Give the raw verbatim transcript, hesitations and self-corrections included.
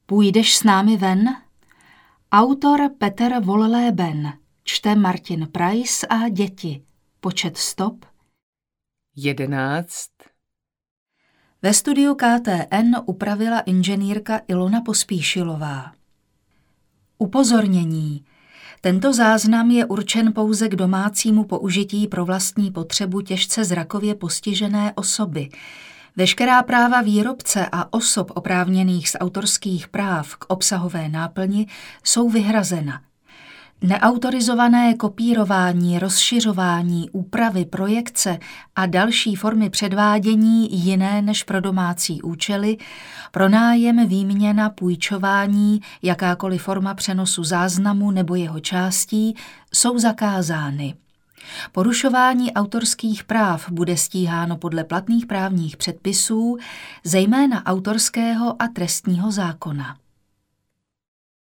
Půjdeš s námi ven? Autor Peter Wolleben, čte Martin Price a děti. Počet stop jedenáct. Ve studiu K T N upravila inženýrka Ilona Pospíšilová. Upozornění. Tento záznam je určen pouze k domácímu použití pro vlastní potřebu těžce zrakově postižené osoby. Veškerá práva výrobce a osob oprávněných z autorských práv k obsahové náplni jsou vyhrazena. Neautorizované kopírování, rozšiřování, úpravy, projekce a další formy předvádění jiné než pro domácí účely, pronájem, výměna, půjčování, jakákoliv forma přenosu záznamu nebo jeho částí jsou zakázány. Porušování autorských práv bude stíháno podle platných právních předpisů, zejména autorského a trestního zákona.